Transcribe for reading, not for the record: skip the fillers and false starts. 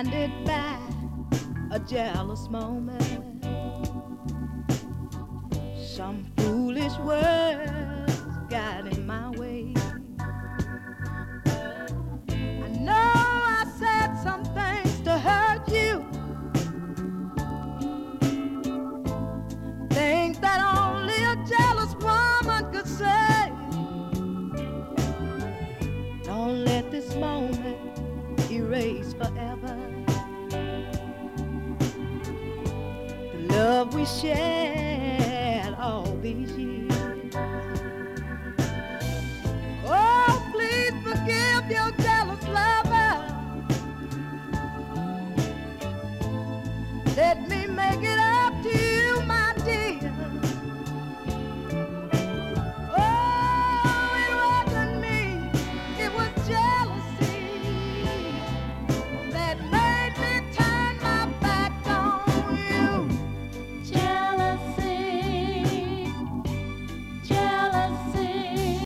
blinded by a jealous moment. Some foolish words got in my way. I know I said some things to hurt you, things that only a jealous woman could say. Don't let this moment erase forever the love we shared all these years. Oh, please forgive your jealous lover. Let me make it up.